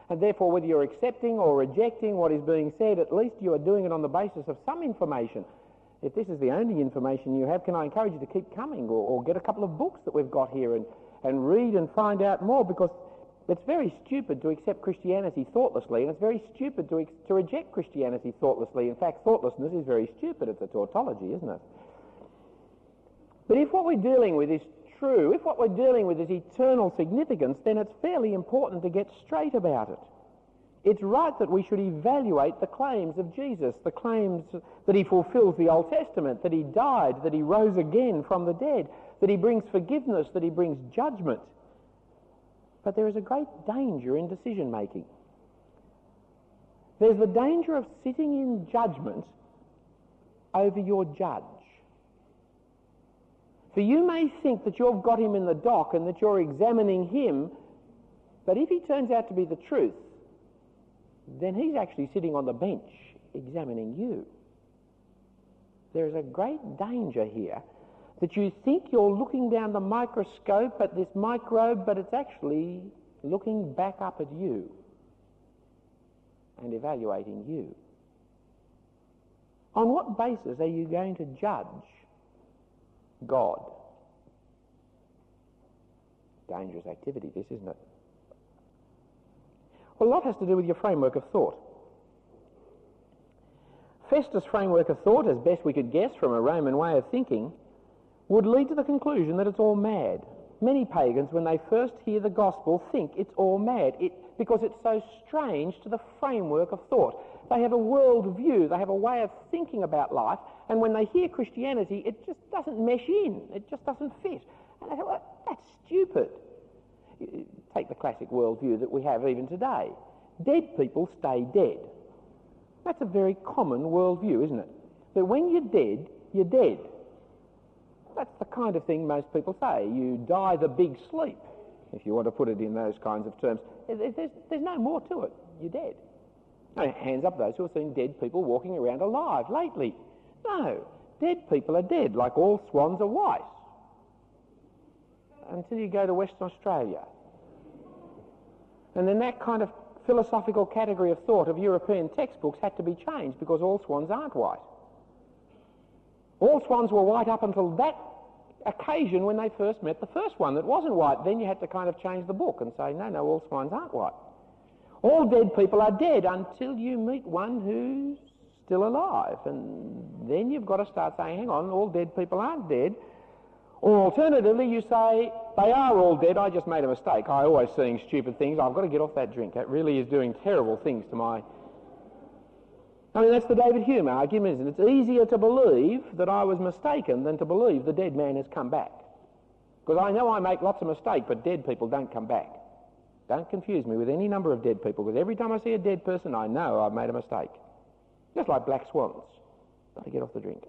And therefore, whether you're accepting or rejecting what is being said, at least you are doing it on the basis of some information. If this is the only information you have, can I encourage you to keep coming or get a couple of books that we've got here and read and find out more, because it's very stupid to accept Christianity thoughtlessly, and it's very stupid to reject Christianity thoughtlessly. In fact, thoughtlessness is very stupid. It's a tautology, isn't it? But if what we're dealing with is true, if what we're dealing with is eternal significance, then it's fairly important to get straight about it. It's right that we should evaluate the claims of Jesus, the claims that he fulfills the Old Testament, that he died, that he rose again from the dead, that he brings forgiveness, that he brings judgment. But there is a great danger in decision-making. There's the danger of sitting in judgment over your judge. For you may think that you've got him in the dock and that you're examining him, but if he turns out to be the truth, then he's actually sitting on the bench examining you. There is a great danger here that you think you're looking down the microscope at this microbe, but it's actually looking back up at you and evaluating you. On what basis are you going to judge God? Dangerous activity, this, isn't it? Well, a lot has to do with your framework of thought. Festus' framework of thought, as best we could guess from a Roman way of thinking, would lead to the conclusion that it's all mad. Many pagans, when they first hear the gospel, think it's all mad because it's so strange to the framework of thought. They have a world view, they have a way of thinking about life, and when they hear Christianity, it just doesn't mesh in, it just doesn't fit. And they say, well, that's stupid. Take the classic world view that we have even today. Dead people stay dead. That's a very common world view, isn't it? That when you're dead, you're dead. That's the kind of thing most people say. You die the big sleep, if you want to put it in those kinds of terms. There's no more to it. You're dead. No, hands up those who have seen dead people walking around alive lately. No, dead people are dead, like all swans are white. Until you go to Western Australia. And then that kind of philosophical category of thought of European textbooks had to be changed because all swans aren't white. All swans were white up until that occasion when they first met the first one that wasn't white. Then you had to kind of change the book and say, no, all swans aren't white. All dead people are dead until you meet one who's still alive. And then you've got to start saying, hang on, all dead people aren't dead. Or alternatively, you say, they are all dead, I just made a mistake. I always seeing stupid things. I've got to get off that drink. That really is doing terrible things to my... I mean, that's the David Hume argument, isn't it? It's easier to believe that I was mistaken than to believe the dead man has come back. Because I know I make lots of mistakes, but dead people don't come back. Don't confuse me with any number of dead people, because every time I see a dead person, I know I've made a mistake. Just like black swans. Got to get off the drink.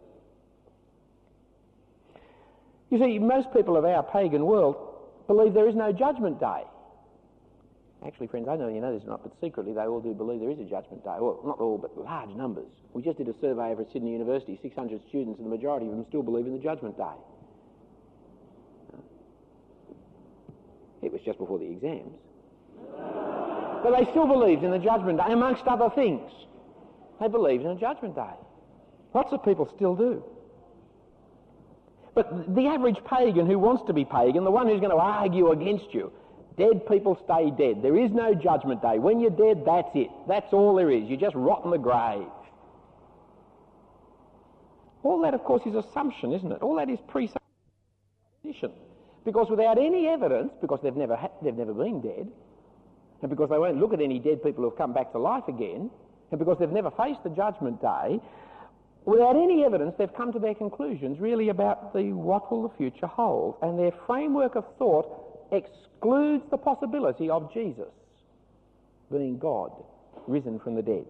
You see, most people of our pagan world believe there is no judgment day. Actually, friends, I know you know this or not, but secretly they all do believe there is a judgment day. Well, not all, but large numbers. We just did a survey over at Sydney University, 600 students, and the majority of them still believe in the judgment day. It was just before the exams. But they still believed in the judgment day, amongst other things. They believed in a judgment day. Lots of people still do. But the average pagan who wants to be pagan, the one who's going to argue against you, dead people stay dead. There is no judgment day. When you're dead, that's it. That's all there is. You just rot in the grave. All that, of course, is assumption, isn't it? All that is presupposition. Because without any evidence, because they've never been dead, and because they won't look at any dead people who've come back to life again, and because they've never faced the judgment day, without any evidence, they've come to their conclusions really about what will the future hold. And their framework of thought excludes the possibility of Jesus being God, risen from the dead.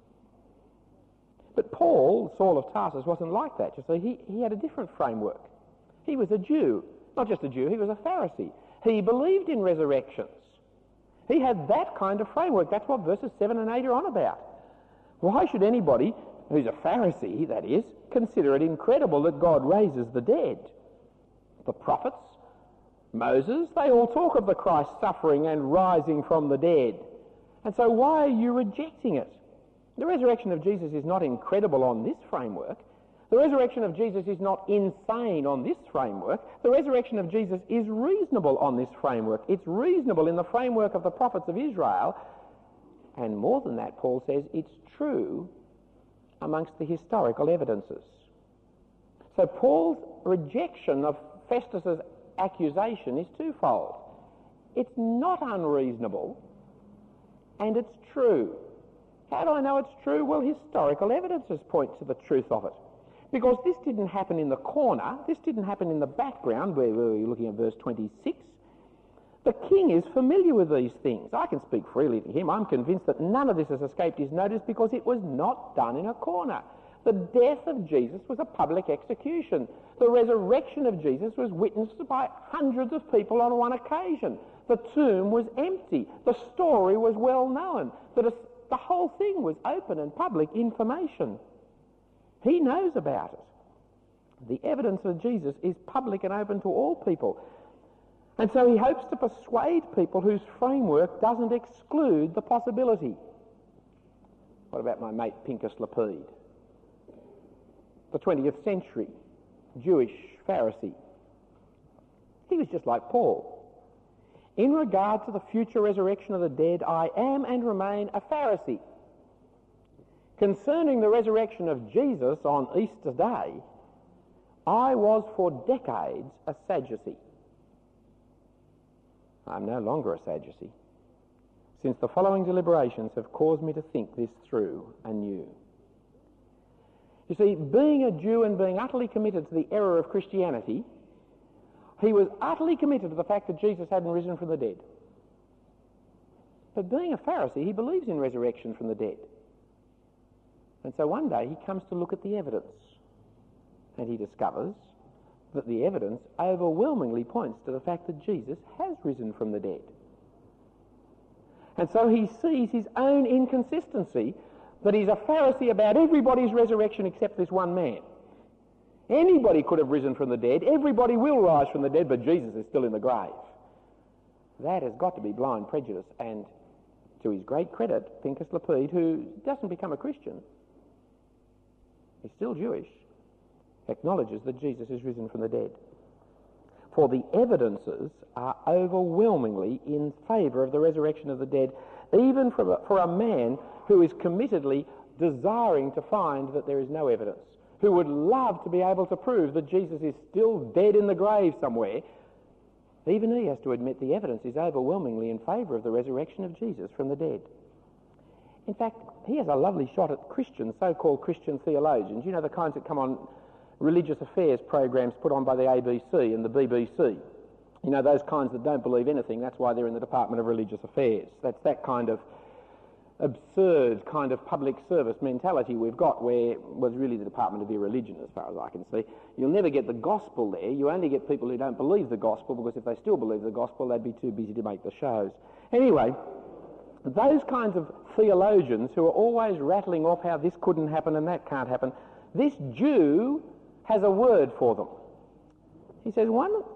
But Paul, Saul of Tarsus, wasn't like that. You see, he had a different framework. He was a Jew. Not just a Jew, he was a Pharisee. He believed in resurrections. He had that kind of framework. That's what verses 7 and 8 are on about. Why should anybody who's a Pharisee, that is, consider it incredible that God raises the dead? The prophets, Moses, they all talk of the Christ suffering and rising from the dead. And so why are you rejecting it? The resurrection of Jesus is not incredible on this framework. The resurrection of Jesus is not insane on this framework. The resurrection of Jesus is reasonable on this framework. It's reasonable in the framework of the prophets of Israel. And more than that, Paul says, it's true amongst the historical evidences. So Paul's rejection of Festus's accusation is twofold. It's not unreasonable, and it's true. How do I know it's true? Well, historical evidences point to the truth of it. Because this didn't happen in the corner, this didn't happen in the background, where we're looking at verse 26. The king is familiar with these things. I can speak freely to him. I'm convinced that none of this has escaped his notice because it was not done in a corner. The death of Jesus was a public execution. The resurrection of Jesus was witnessed by hundreds of people on one occasion. The tomb was empty. The story was well known. The whole thing was open and public information. He knows about it. The evidence of Jesus is public and open to all people. And so he hopes to persuade people whose framework doesn't exclude the possibility. What about my mate Pinchas Lapide? The 20th century Jewish Pharisee. He was just like Paul. In regard to the future resurrection of the dead, I am and remain a Pharisee. Concerning the resurrection of Jesus on Easter Day, I was for decades a Sadducee. I'm no longer a Sadducee, since the following deliberations have caused me to think this through anew. You see, being a Jew and being utterly committed to the error of Christianity, he was utterly committed to the fact that Jesus hadn't risen from the dead. But being a Pharisee, he believes in resurrection from the dead. And so one day he comes to look at the evidence, and he discovers that the evidence overwhelmingly points to the fact that Jesus has risen from the dead. And so he sees his own inconsistency, that he's a Pharisee about everybody's resurrection except this one man. Anybody could have risen from the dead, everybody will rise from the dead, but Jesus is still in the grave. That has got to be blind prejudice, and to his great credit, Pinchas Lapide, who doesn't become a Christian, he's still Jewish, acknowledges that Jesus is risen from the dead. For the evidences are overwhelmingly in favour of the resurrection of the dead, even for a man who is committedly desiring to find that there is no evidence, who would love to be able to prove that Jesus is still dead in the grave somewhere. Even he has to admit the evidence is overwhelmingly in favour of the resurrection of Jesus from the dead. In fact, he has a lovely shot at Christians, so-called Christian theologians, you know, the kinds that come on religious affairs programs put on by the ABC and the BBC. You know, those kinds that don't believe anything, that's why they're in the Department of Religious Affairs. That's that kind of absurd kind of public service mentality we've got, where was really the Department of Irreligion, as far as I can see. You'll never get the gospel there. You only get people who don't believe the gospel, because if they still believe the gospel, they'd be too busy to make the shows. Anyway, those kinds of theologians who are always rattling off how this couldn't happen and that can't happen, this Jew has a word for them. He says,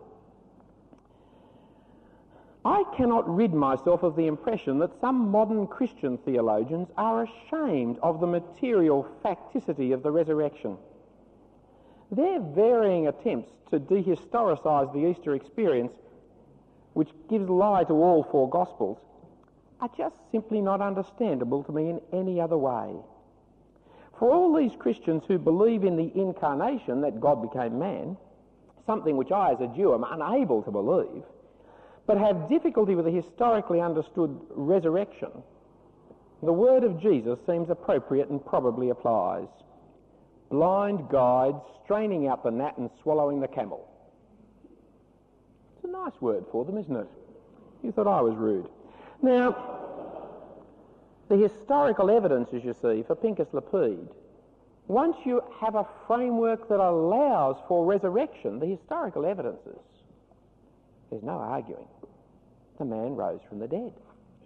I cannot rid myself of the impression that some modern Christian theologians are ashamed of the material facticity of the resurrection. Their varying attempts to dehistoricise the Easter experience, which gives lie to all four Gospels, are just simply not understandable to me in any other way. For all these Christians who believe in the incarnation, that God became man, something which I as a Jew am unable to believe, but have difficulty with the historically understood resurrection, the word of Jesus seems appropriate and probably applies. Blind guides straining out the gnat and swallowing the camel. It's a nice word for them, isn't it? You thought I was rude. Now, the historical evidence, as you see, for Pinchas Lapide, once you have a framework that allows for resurrection, the historical evidences, there's no arguing. The man rose from the dead.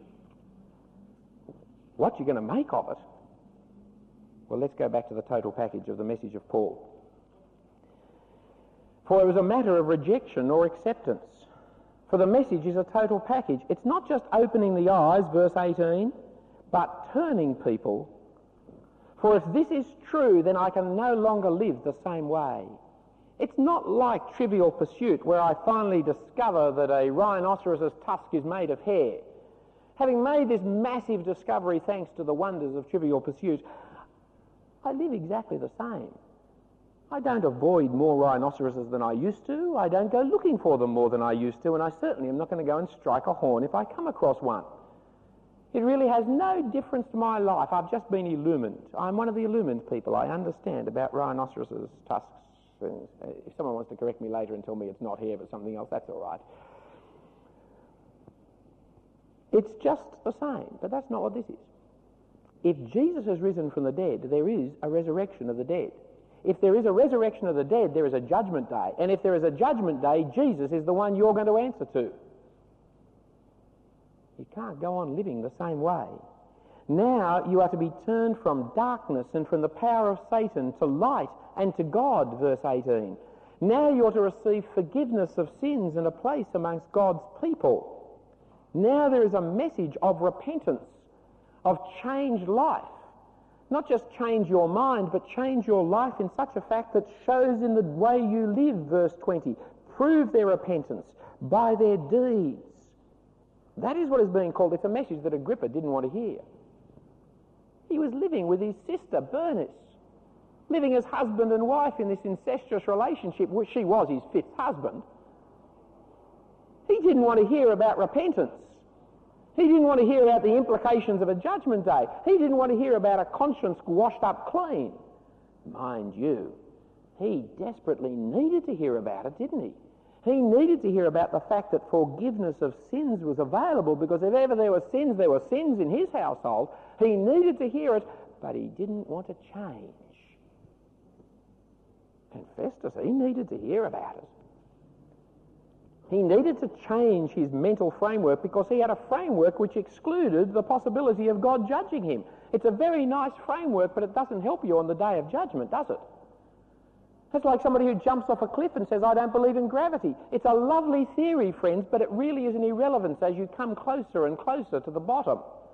What you're going to make of it? Well, let's go back to the total package of the message of Paul. For it was a matter of rejection or acceptance. For the message is a total package. It's not just opening the eyes, verse 18, but turning people. For if this is true, then I can no longer live the same way. It's not like Trivial Pursuit, where I finally discover that a rhinoceros's tusk is made of hair. Having made this massive discovery thanks to the wonders of Trivial Pursuit, I live exactly the same. I don't avoid more rhinoceroses than I used to. I don't go looking for them more than I used to, and I certainly am not going to go and strike a horn if I come across one. It really has no difference to my life. I've just been illumined. I'm one of the illumined people. I understand about rhinoceroses' tusks. And if someone wants to correct me later and tell me it's not hair but something else, that's all right. It's just the same, but that's not what this is. If Jesus has risen from the dead, there is a resurrection of the dead. If there is a resurrection of the dead, there is a judgment day. And if there is a judgment day, Jesus is the one you're going to answer to. You can't go on living the same way. Now you are to be turned from darkness and from the power of Satan to light and to God, verse 18. Now you are to receive forgiveness of sins and a place amongst God's people. Now there is a message of repentance, of changed life. Not just change your mind, but change your life in such a fact that shows in the way you live, verse 20. Prove their repentance by their deeds. That is what is being called. It's a message that Agrippa didn't want to hear. He was living with his sister, Bernice, living as husband and wife in this incestuous relationship, which she was his fifth husband. He didn't want to hear about repentance. He didn't want to hear about the implications of a judgment day. He didn't want to hear about a conscience washed up clean. Mind you, he desperately needed to hear about it, didn't he? He needed to hear about the fact that forgiveness of sins was available, because if ever there were sins in his household. He needed to hear it, but he didn't want to change. And Festus, he needed to hear about it. He needed to change his mental framework because he had a framework which excluded the possibility of God judging him. It's a very nice framework, but it doesn't help you on the day of judgment, does it? It's like somebody who jumps off a cliff and says, I don't believe in gravity. It's a lovely theory, friends, but it really is an irrelevance as you come closer and closer to the bottom.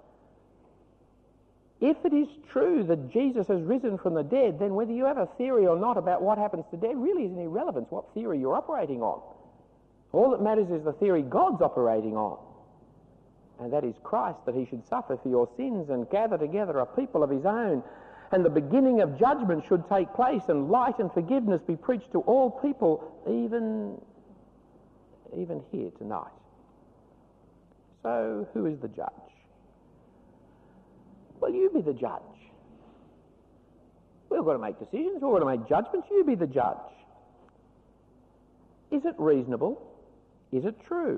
If it is true that Jesus has risen from the dead, then whether you have a theory or not about what happens to dead really is an irrelevance what theory you're operating on. All that matters is the theory God's operating on. And that is Christ, that he should suffer for your sins and gather together a people of his own. And the beginning of judgment should take place, and light and forgiveness be preached to all people, even here tonight. So, who is the judge? Well, you be the judge. We've got to make decisions, we've got to make judgments, you be the judge. Is it reasonable? Is it true?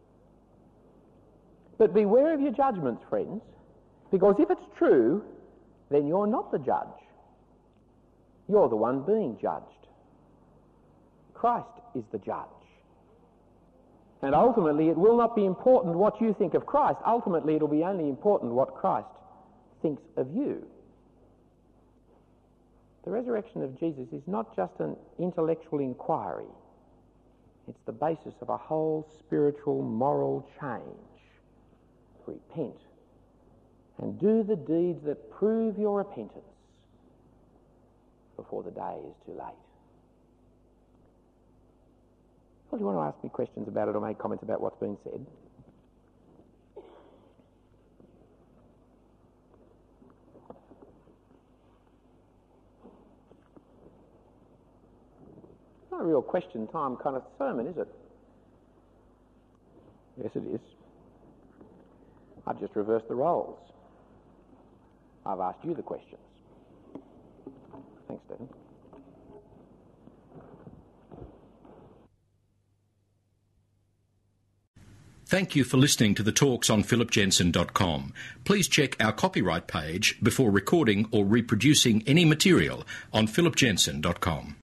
But beware of your judgments, friends, because if it's true, then you're not the judge. You're the one being judged. Christ is the judge. And ultimately, it will not be important what you think of Christ. Ultimately, it'll be only important what Christ thinks of you. The resurrection of Jesus is not just an intellectual inquiry. It's the basis of a whole spiritual, moral change. Repent and do the deeds that prove your repentance before the day is too late. Well, do you want to ask me questions about it or make comments about what's been said? Not a real question time kind of sermon, is it? Yes, it is. I've just reversed the roles. I've asked you the questions. Thanks, Stephen. Thank you for listening to the talks on philipjensen.com. Please check our copyright page before recording or reproducing any material on philipjensen.com.